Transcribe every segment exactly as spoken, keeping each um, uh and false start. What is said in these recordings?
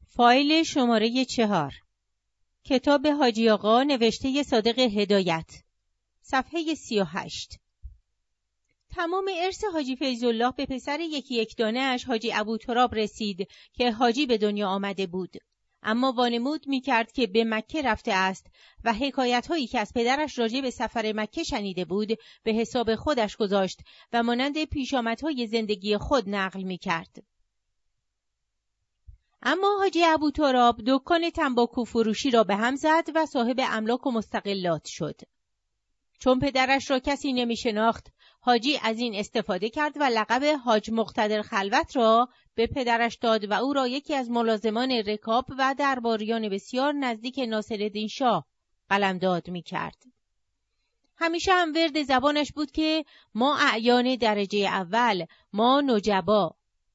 فایل شماره چهار، کتاب حاجی آقا نوشته صادق هدایت، صفحه سی و هشت. تمام ارث حاجی فیض‌الله به پسر یکی یک دانه اش حاجی ابوتراب رسید که حاجی به دنیا آمده بود، اما وانمود می کرد که به مکه رفته است و حکایت هایی که از پدرش راجع به سفر مکه شنیده بود به حساب خودش گذاشت و مانند پیشامدهای زندگی خود نقل می کرد. اما حاجی ابوتراب دکان تنباکو فروشی را به هم زد و صاحب املاک و مستقلات شد. چون پدرش را کسی نمی شناخت، حاجی از این استفاده کرد و لقب حاج مقتدر خلوت را به پدرش داد و او را یکی از ملازمان رکاب و درباریان بسیار نزدیک ناصرالدین شاه قلمداد می کرد. همیشه هم ورد زبانش بود که ما اعیان درجه اول، ما نجبا.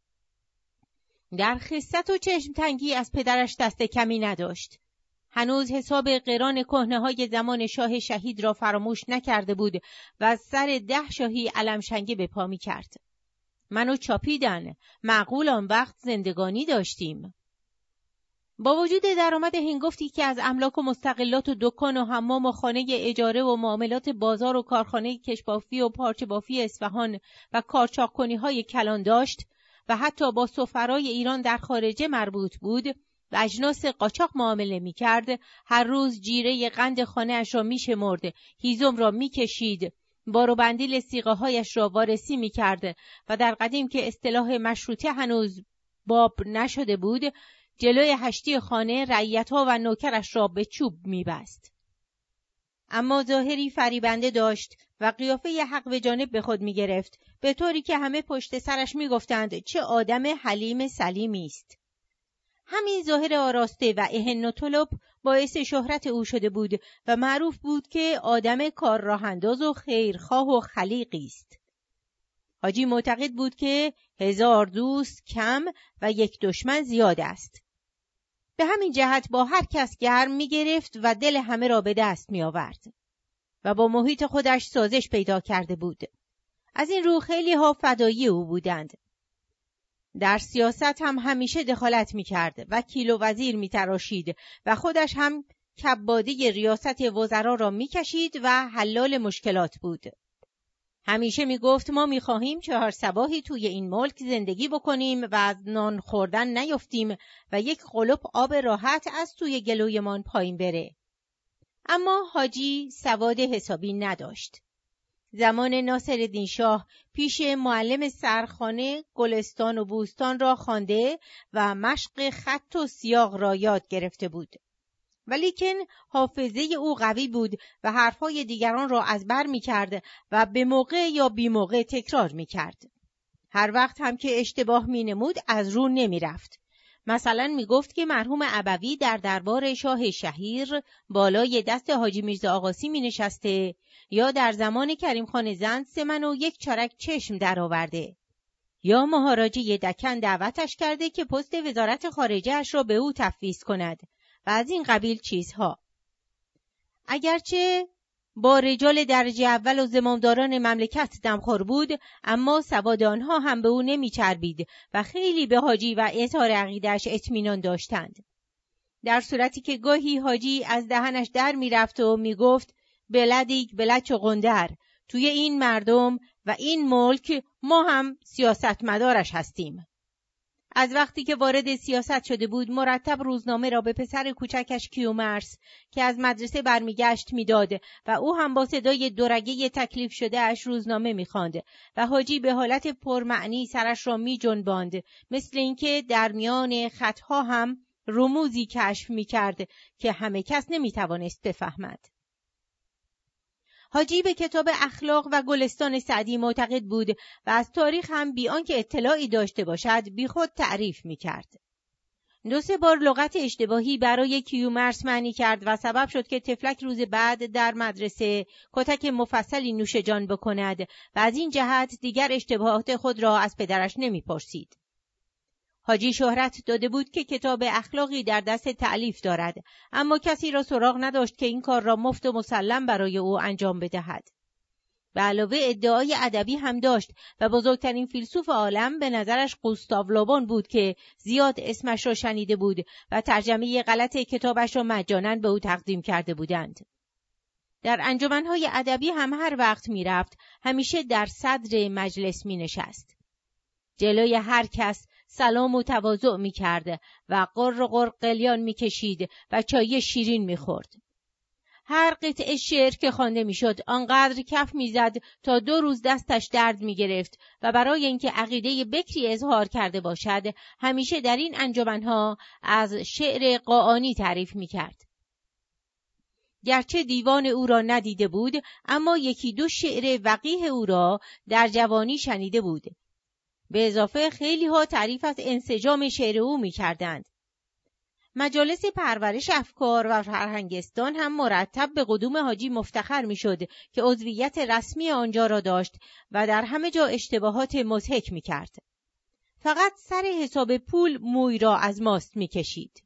در خست و چشم تنگی از پدرش دست کمی نداشت. هنوز حساب قران کهنه های زمان شاه شهید را فراموش نکرده بود و از سر ده شاهی علمشنگه به پا می کرد. منو چاپیدن، معقول آن وقت زندگانی داشتیم. با وجود درآمد هنگفتی که از املاک و مستقلات و دکان و حمام و خانه اجاره و معاملات بازار و کارخانه کشبافی و پارچه بافی اصفهان و کارچاق‌کنی های کلان داشت و حتی با سفرای ایران در خارجه مربوط بود و اجناس قاچاق معامله می کرد، هر روز جیره قند خانه اش را می شمرد، هیزم را می کشید، بار و بندیل سیغه هایش را وارسی می کرد و در قدیم که اصطلاح مشروطه هنوز باب نشده بود، جلوی هشتی خانه رعیت‌ها و نوکرش را به چوب می بست. اما ظاهری فریبنده داشت و قیافه حق به جانب به خود می گرفت، به طوری که همه پشت سرش می گفتند چه آدم حلیم سلیمی است. همین ظاهر آراسته و اهن و طلب باعث شهرت او شده بود و معروف بود که آدم کار راه انداز و خیرخواه و خلیقی است. حاجی معتقد بود که هزار دوست کم و یک دشمن زیاد است. به همین جهت با هر کس گرم می گرفت و دل همه را به دست می آورد و با محیط خودش سازش پیدا کرده بود. از این رو خیلی ها فدایی او بودند. در سیاست هم همیشه دخالت می کرد، وکیل و وزیر می تراشید و خودش هم کباده ریاست وزرا را می کشید و حلال مشکلات بود. همیشه می گفت ما می خواهیم چهار صباحی توی این ملک زندگی بکنیم و از نان خوردن نیفتیم و یک قلپ آب راحت از توی گلویمان پایین بره. اما حاجی سواد حسابی نداشت. زمان ناصرالدین شاه پیش معلم سرخانه گلستان و بوستان را خوانده و مشق خط و سیاق را یاد گرفته بود. ولیکن حافظه او قوی بود و حرفهای دیگران را از بر می کرد و به موقع یا بی موقع تکرار می کرد. هر وقت هم که اشتباه می نمود از رو نمی رفت. مثلا می گفت که مرحوم ابوی در دربار شاه شهیر بالای دست حاجی میرزا آقاسی می نشسته یا در زمان کریم خان زند سه من و یک چارک چشم در آورده، یا مهاراجه دکن دعوتش کرده که پست وزارت خارجه اش را به او تفویض کند و از این قبیل چیزها. اگرچه با رجال درجه اول و زمامداران مملکت دمخور بود، اما سواد آنها هم به او نمی چربید و خیلی به حاجی و اظهار عقیده‌اش اطمینان داشتند. در صورتی که گاهی حاجی از دهنش در می رفت و می گفت بلدیک بلد چو قندر، توی این مردم و این ملک ما هم سیاستمدارش هستیم. از وقتی که وارد سیاست شده بود مرتب روزنامه را به پسر کوچکش کیومرث که از مدرسه برمیگشت میداد و او هم با صدای دورگه تکلیف شده اش روزنامه میخواند و حاجی به حالت پرمعنی سرش را میجنباند، مثل اینکه در میان خطها هم رموزی کشف میکرد که همه کس نمیتوانست بفهمد. حاجی به کتاب اخلاق و گلستان سعدی معتقد بود و از تاریخ هم بی آنکه اطلاعی داشته باشد بی خود تعریف می‌کرد. دو سه بار لغت اشتباهی برای کیومرث معنی کرد و سبب شد که طفلک روز بعد در مدرسه کتک مفصلی نوش جان بکند و از این جهت دیگر اشتباهات خود را از پدرش نمی‌پرسید. حاجی شهرت داده بود که کتاب اخلاقی در دست تألیف دارد، اما کسی را سراغ نداشت که این کار را مفت و مسلم برای او انجام بدهد. به علاوه ادعای ادبی هم داشت و بزرگترین فیلسوف عالم به نظرش گوستاو لوبون بود که زیاد اسمش را شنیده بود و ترجمه غلط کتابش را مجانا به او تقدیم کرده بودند. در انجمنهای ادبی هم هر وقت می رفت همیشه در صدر مجلس می نشست. جلوی هر کس سلام و تواضع می کرد و قر قر قلیان می کشید و چای شیرین می خورد. هر قطعه شعر که خوانده می شد آنقدر کف می زد تا دو روز دستش درد می گرفت و برای اینکه عقیده بکری اظهار کرده باشد همیشه در این انجمنها از شعر قاآنی تعریف می کرد. گرچه دیوان او را ندیده بود اما یکی دو شعر وقیح او را در جوانی شنیده بود. به اضافه خیلی ها تعریف از انسجام شعر او می کردند. مجالس پرورش افکار و فرهنگستان هم مرتب به قدوم حاجی مفتخر می شد که عضویت رسمی آنجا را داشت و در همه جا اشتباهات مضحک می کرد. فقط سر حساب پول موی را از ماست می کشید.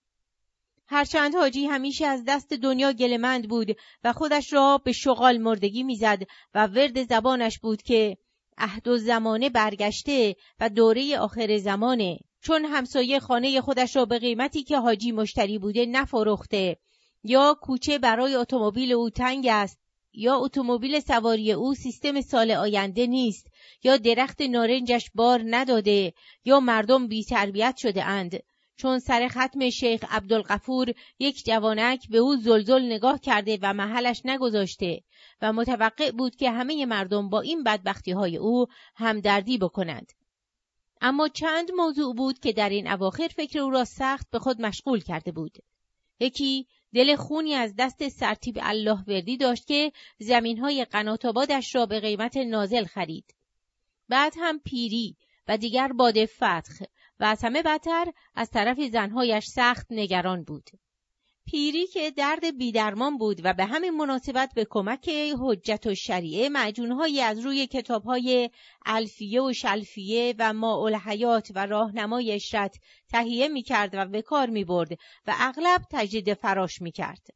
هرچند حاجی همیشه از دست دنیا گله‌مند بود و خودش را به شغال مردگی می زد و ورد زبانش بود که عهد و زمانه برگشته و دوره آخر زمانه، چون همسایه خانه خودش را به قیمتی که حاجی مشتری بوده نفروخته، یا کوچه برای اتومبیل او تنگ است، یا اتومبیل سواری او سیستم سال آینده نیست، یا درخت نارنجش بار نداده، یا مردم بی تربیت شده اند. چون سر ختم شیخ عبدالغفور یک جوانک به او زلزل نگاه کرده و محلش نگذاشته و متوقع بود که همه مردم با این بدبختی های او همدردی بکنند. اما چند موضوع بود که در این اواخر فکر او را سخت به خود مشغول کرده بود. یکی دل خونی از دست سرتیپ الله وردی داشت که زمینهای قنات آبادش را به قیمت نازل خرید. بعد هم پیری و دیگر باد فتح و از همه بدتر از طرف زنهایش سخت نگران بود. پیری که درد بیدرمان بود و به همین مناسبت به کمک حجت و شریعه معجونهایی از روی کتابهای الفیه و شلفیه و ماءالحیات و راهنمای اشرت تهیه می کرد و به کار می برد و اغلب تجدید فراش می کرد.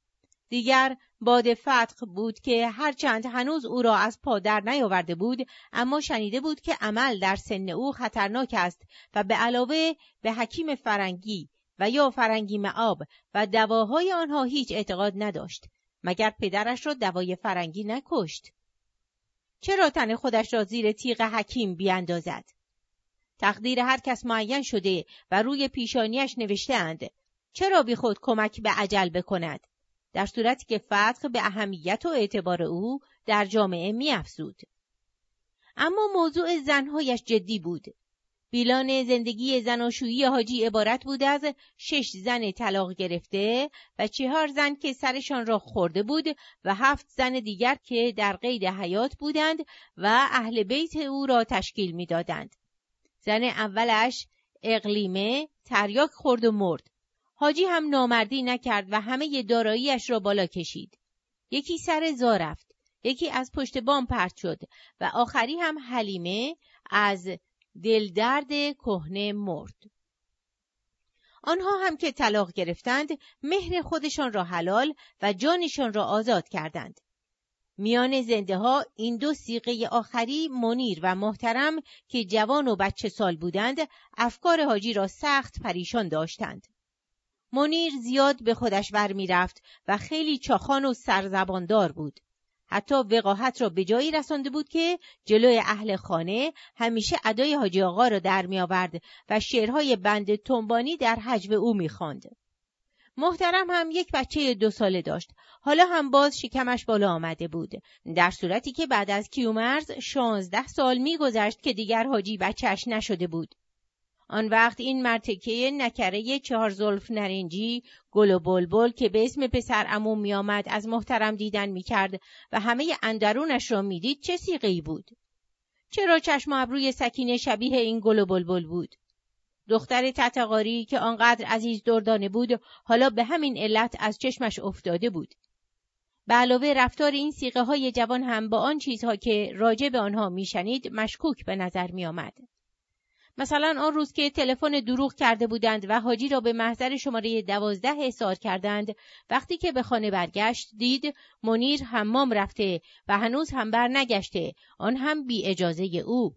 دیگر باد فتح بود که هرچند هنوز او را از پا در نیاورده بود اما شنیده بود که عمل در سن او خطرناک است و به علاوه به حکیم فرنگی و یا فرنگی معاب و دواهای آنها هیچ اعتقاد نداشت، مگر پدرش را دوای فرنگی نکشت. چرا تن خودش را زیر تیغ حکیم بیاندازد؟ تقدیر هر کس معین شده و روی پیشانیش نوشته اند. چرا بی خود کمک به اجل بکند؟ در صورتی که فتح به اهمیت و اعتبار او در جامعه می افزود. اما موضوع زنهایش جدی بود. بیلان زندگی زناشویی حاجی عبارت بود از شش زن طلاق گرفته و چهار زن که سرشان را خورده بود و هفت زن دیگر که در قید حیات بودند و اهل بیت او را تشکیل می دادند. زن اولش اقلیمه تریاک خورد و مرد. حاجی هم نامردی نکرد و همه داراییش را بالا کشید. یکی سر زا رفت، یکی از پشت بام پرت شد و آخری هم حلیمه از دلدرد کهنه مرد. آنها هم که طلاق گرفتند مهر خودشان را حلال و جانشان را آزاد کردند. میان زنده ها این دو صیغه آخری منیر و محترم که جوان و بچه سال بودند افکار حاجی را سخت پریشان داشتند. منیر زیاد به خودش ور می رفت و خیلی چاخان و سرزباندار بود. حتی وقاحت را به جایی رسانده بود که جلوی اهل خانه همیشه ادای حاجی آقا را در می آورد و شعرهای بند تنبانی در هجو او می خواند. محترم هم یک بچه دو ساله داشت. حالا هم باز شکمش بالا آمده بود. در صورتی که بعد از کیومرث شانزده سال می گذشت که دیگر حاجی بچهش نشده بود. آن وقت این مرتکه نکره چهار زلف نرنجی گل و بلبل که به اسم پسر عمو می آمد از محترم دیدن می کرد و همه اندرونش را می دید چه صیغه‌ای بود؟ چرا چشم و ابروی سکینه شبیه این گل و بلبل بود؟ دختر تتقاری که آنقدر عزیز دردانه بود حالا به همین علت از چشمش افتاده بود. به علاوه رفتار این صیغه های جوان هم با آن چیزها که راجع به آنها می شنید مشکوک به نظر می آمد. مثلا آن روز که تلفن دروغ کرده بودند و حاجی را به محضر شماره دوازده احضار کردند، وقتی که به خانه برگشت دید منیر حمام رفته و هنوز هم بر نگشته، آن هم بی اجازه او.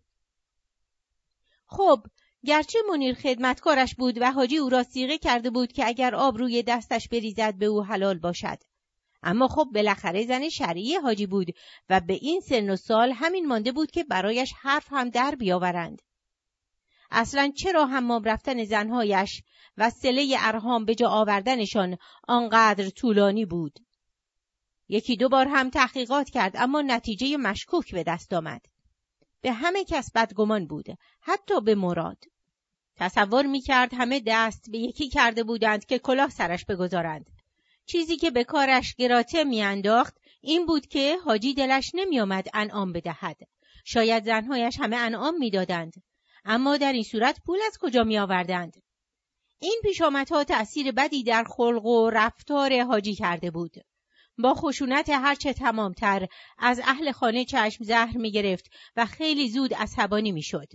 خب گرچه منیر خدمتکارش بود و حاجی او را صیغه کرده بود که اگر آب روی دستش بریزد به او حلال باشد، اما خب بالاخره زن شرعی حاجی بود و به این سن و سال همین مانده بود که برایش حرف هم در بیاورند. اصلا چرا حمام رفتن زنهایش و صله ارحام به جا آوردنشان آنقدر طولانی بود؟ یکی دو بار هم تحقیقات کرد اما نتیجه مشکوک به دست آمد. به همه کس بدگمان بود، حتی به مراد. تصور می‌کرد همه دست به یکی کرده بودند که کلاه سرش بگذارند. چیزی که به کارش گراته میانداخت این بود که حاجی دلش نمی‌آمد انعام بدهد. شاید زنهایش همه انعام می‌دادند، اما در این صورت پول از کجا می‌آوردند؟ این پیشامدها تأثیر بدی در خلق و رفتار حاجی کرده بود. با خشونت هرچه تمامتر از اهل خانه چشم زهر می‌گرفت و خیلی زود عصبانی می‌شد.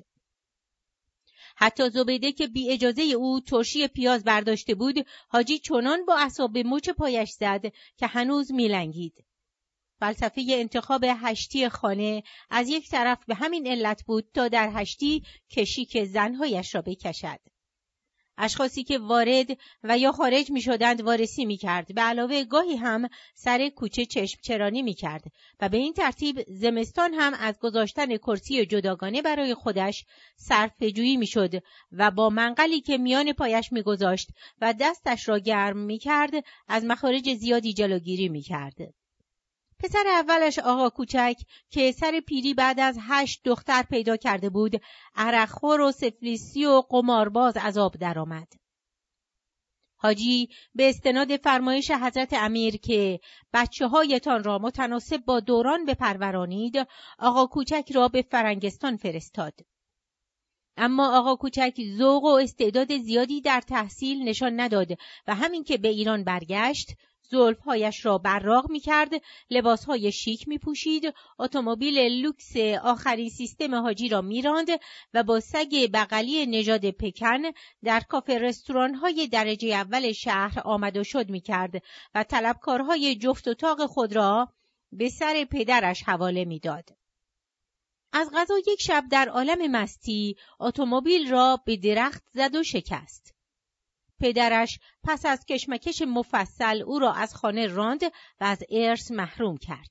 حتی زبیده که بی اجازه او ترشی پیاز برداشته بود، حاجی چنان با اعصاب مچ پایش زد که هنوز میلنگید. فلسفه انتخاب هشتی خانه از یک طرف به همین علت بود تا در هشتی کشیک زنهایش را بکشد. اشخاصی که وارد و یا خارج می شدند وارسی می کرد. به علاوه گاهی هم سر کوچه چشم چرانی می کرد و به این ترتیب زمستان هم از گذاشتن کرسی جداگانه برای خودش صرفه‌جویی می شد و با منقلی که میان پایش می گذاشت و دستش را گرم می کرد از مخارج زیادی جلوگیری می کرد. پسر اولش آقا کوچک که سر پیری بعد از هشت دختر پیدا کرده بود، عرقخور و سفلیسی و قمارباز از آب درآمد. حاجی به استناد فرمایش حضرت امیر که بچه هایتان را متناسب با دوران بپرورانید، آقا کوچک را به فرنگستان فرستاد. اما آقا کوچک ذوق و استعداد زیادی در تحصیل نشان نداد و همین که به ایران برگشت، زلفهایش را براق می کرد، لباسهای شیک می پوشید، اتومبیل لوکس آخرین سیستم حاجی را می راند و با سگ بغلی نژاد پکن در کافه رستوران‌های درجه اول شهر آمد و شد می کرد و طلبکارهای جفت اتاق خود را به سر پدرش حواله می داد. از قضا یک شب در عالم مستی اتومبیل را به درخت زد و شکست. پدرش پس از کشمکش مفصل او را از خانه راند و از ارث محروم کرد.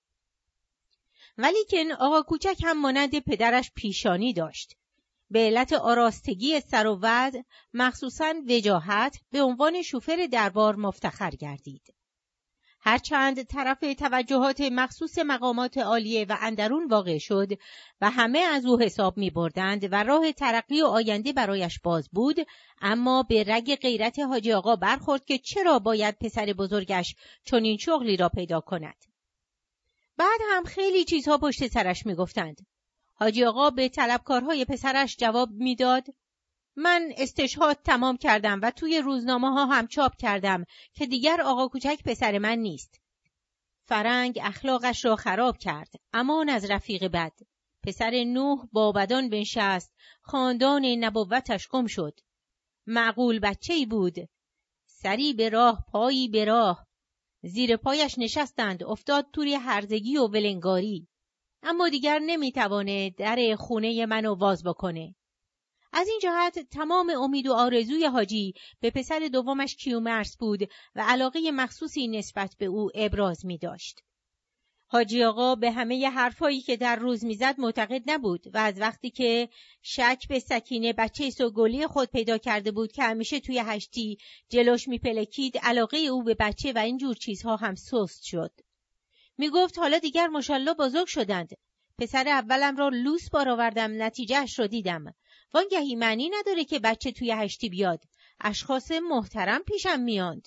ولیکن آقا کوچک هم مانند پدرش پیشانی داشت. به علت آراستگی سر و وضع، مخصوصاً وجاهت، به عنوان شوفر دربار مفتخر گردید. هرچند طرف توجهات مخصوص مقامات عالیه و اندرون واقع شد و همه از او حساب می بردند و راه ترقی و آینده برایش باز بود، اما به رگ غیرت حاجی آقا برخورد که چرا باید پسر بزرگش چنین شغلی را پیدا کند. بعد هم خیلی چیزها پشت سرش می گفتند. حاجی آقا به طلبکارهای پسرش جواب می داد: من استشهاد تمام کردم و توی روزنامه ها هم چاپ کردم که دیگر آقا کوچک پسر من نیست. فرنگ اخلاقش را خراب کرد، امان از رفیق بد. پسر نوح با بدان بنشست، خاندان نبوتش گم شد. معقول بچه‌ای بود، سری به راه پایی به راه. زیر پایش نشستند، افتاد توی هرزگی و ولنگاری. اما دیگر نمیتوانه در خونه منو باز بکنه. از این جهت تمام امید و آرزوی حاجی به پسر دومش کیومرث بود و علاقه مخصوصی نسبت به او ابراز می داشت. حاجی آقا به همه حرفایی که در روز می زد معتقد نبود و از وقتی که شک به سکینه بچه سوگلی خود پیدا کرده بود که همیشه توی هشتی جلوش می پلکید، علاقه او به بچه و این جور چیزها هم سست شد. می گفت حالا دیگر ماشاءالله بزرگ شدند. پسر اولم را لوس بار آوردم، نتیجهش رو دیدم. وانگهی معنی نداره که بچه توی هشتی بیاد. اشخاص محترم پیشم میاند.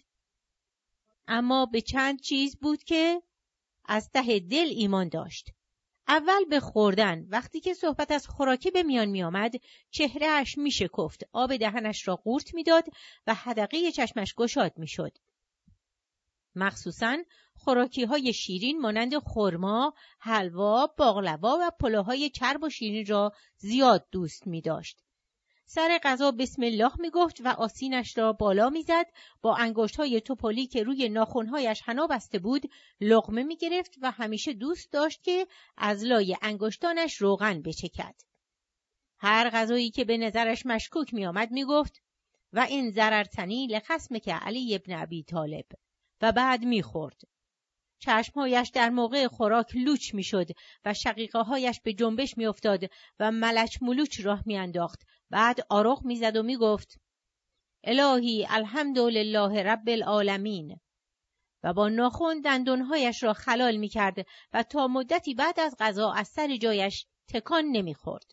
اما به چند چیز بود که از ته دل ایمان داشت. اول به خوردن. وقتی که صحبت از خوراکی به میان می آمد، چهرهش می شکفت، آب دهنش را قورت می داد و حدقه چشمش گشاد می شد. مخصوصاً خوراکی های شیرین مانند خرما، حلوا، باقلوا و پلوهای چرب و شیرین را زیاد دوست می داشت. سر غذا بسم الله میگفت و آستینش را بالا میزد، با انگشت‌های توپلی که روی ناخن‌هایش حنا بسته بود لقمه میگرفت و همیشه دوست داشت که از لای انگشتانش روغن بچکد. هر غذایی که به نظرش مشکوک میآمد میگفت و این ضررتنی لخصمک علی ابن ابی طالب و بعد میخورد. چشمهایش در موقع خوراک لوچ میشد و شقیقه‌هایش به جنبش میافتاد و ملچ ملوچ راه میانداخت. بعد آرخ میزد و میگفت الهی الحمدلله رب العالمین و با ناخن دندانهایش را خلال میکرد و تا مدتی بعد از غذا از سر جایش تکان نمیخورد.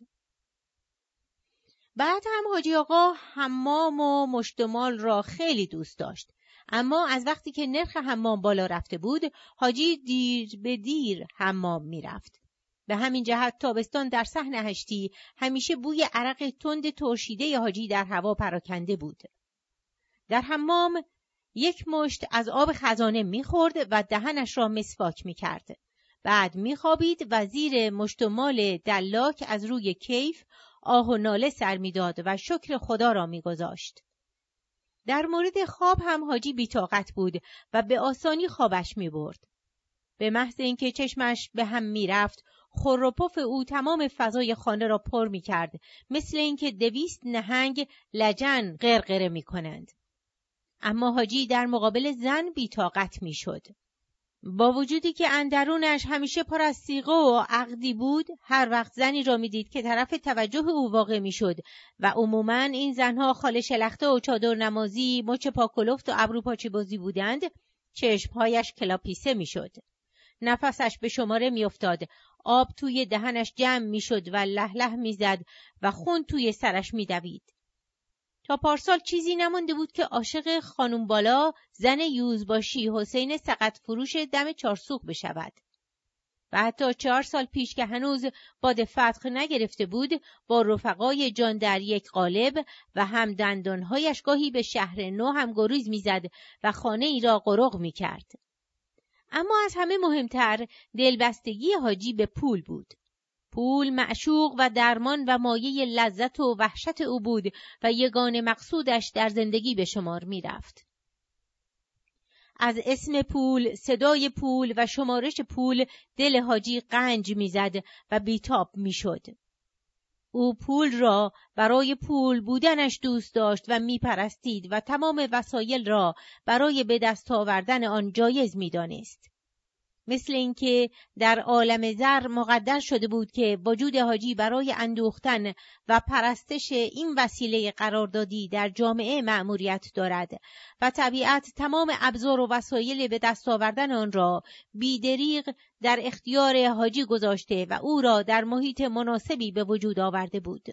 بعد هم حاجی آقا حمام و مشتمال را خیلی دوست داشت، اما از وقتی که نرخ حمام بالا رفته بود حاجی دیر به دیر حمام میرفت. به همین جهت تابستان در صحن هشتی همیشه بوی عرق تند ترشیده حاجی در هوا پراکنده بود. در حمام یک مشت از آب خزانه میخورد و دهنش را مسواک میکرد. بعد میخوابید و زیر مشتمال دلاک از روی کیف آه و ناله سر میداد و شکر خدا را میگذاشت. در مورد خواب هم حاجی بی‌طاقت بود و به آسانی خوابش میبرد. به محض اینکه چشمش به هم میرفت، خور و پف او تمام فضای خانه را پر میکرد، مثل اینکه دویست نهنگ لجن غرغره میکنند. اما حاجی در مقابل زن بی‌طاقت میشد. با وجودی که اندرونش همیشه پر از صیغه و عقدی بود، هر وقت زنی را میدید که طرف توجه او واقع میشد و عموماً این زنها خاله شلخته و چادر نمازی، مچ پاکلفت و ابرو پاچه بازی بودند، چشمهایش کلاپیسه میشد. نفسش به شماره میافتاد، آب توی دهنش جمع میشد و له له میزد و خون توی سرش میدوید. تا پارسال چیزی نمانده بود که عاشق خانم بالا زن یوزباشی حسین سقط فروش دم چارسوق بشود. و حتی چهار سال پیش که هنوز باد فتح نگرفته بود، با رفقای جان در یک قالب و هم دندانهایش گاهی به شهر نو هم گریز میزد و خانه ای را غرق میکرد. اما از همه مهمتر دلبستگی حاجی به پول بود. پول معشوق و درمان و مایه لذت و وحشت او بود و یگانه مقصودش در زندگی به شمار می رفت. از اسم پول، صدای پول و شمارش پول دل حاجی قنج می زد و بیتاب می شد. او پول را برای پول بودنش دوست داشت و می پرستید و تمام وسایل را برای به دست آوردن آن جایز می دانست. مثل اینکه در عالم زر مقدر شده بود که وجود حاجی برای اندوختن و پرستش این وسیله قراردادی در جامعه مأموریت دارد و طبیعت تمام ابزار و وسایل به دست آوردن آن را بی‌دریغ در اختیار حاجی گذاشته و او را در محیط مناسبی به وجود آورده بود.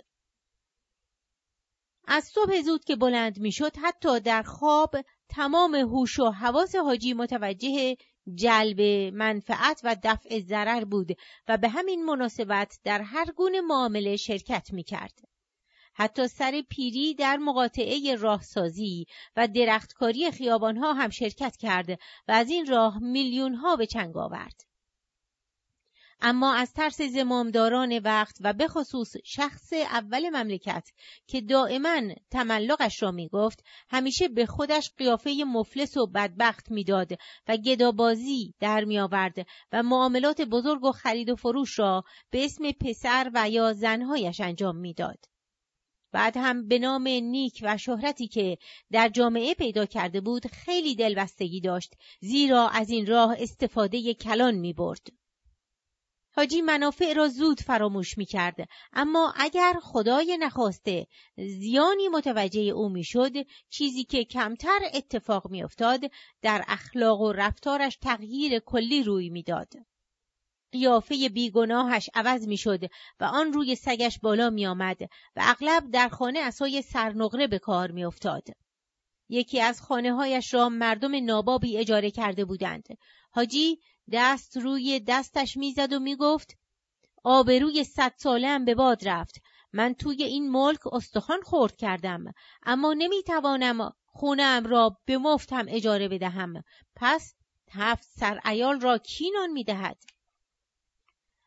از صبح زود که بلند میشد، حتی در خواب تمام هوش و حواس حاجی متوجه جلب منفعت و دفع ضرر بود و به همین مناسبت در هر گونه معامله شرکت می‌کرد. حتی سر پیری در مقاطعه راهسازی و درختکاری خیابان‌ها هم شرکت کرد و از این راه میلیون‌ها به چنگ آورد. اما از ترس زمامداران وقت و به خصوص شخص اول مملکت که دائما تملقش را می گفت، همیشه به خودش قیافه مفلس و بدبخت می داد و گدابازی در می آورد و معاملات بزرگ و خرید و فروش را به اسم پسر و یا زنهایش انجام می داد. بعد هم به نام نیک و شهرتی که در جامعه پیدا کرده بود خیلی دلبستگی داشت، زیرا از این راه استفاده کلان می برد. حاجی منافع را زود فراموش می کرد، اما اگر خدای نخواسته زیانی متوجه او می شد، چیزی که کمتر اتفاق می افتاد، در اخلاق و رفتارش تغییر کلی روی می داد. قیافه بیگناهش عوض می شد و آن روی سگش بالا می آمد و اغلب در خانه عصای سرنقره به کار می افتاد. یکی از خانه هایش را مردم نابابی اجاره کرده بودند. حاجی دست روی دستش میزد و میگفت آبروی صد ساله‌ام به باد رفت. من توی این ملک استخوان خورد کردم، اما نمیتوانم خونه‌ام را به مفت هم اجاره بدهم. پس هفت سر عیال را کی نان میدهد؟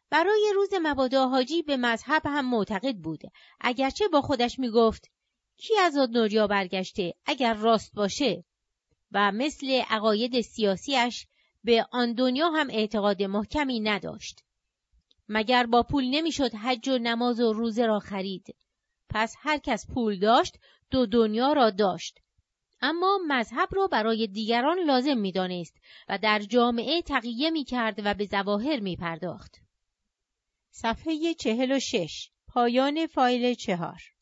برای روز مبادا حاجی به مذهب هم معتقد بود، اگرچه با خودش میگفت کی از آن دنیا برگشته اگر راست باشه، و مثل عقاید سیاسیش به آن دنیا هم اعتقاد محکمی نداشت. مگر با پول نمیشد حج و نماز و روزه را خرید؟ پس هر کس پول داشت دو دنیا را داشت. اما مذهب را برای دیگران لازم می‌دانست و در جامعه تقیه می‌کرد و به ظواهر می‌پرداخت. صفحه چهل و شش، پایان فایل چهار.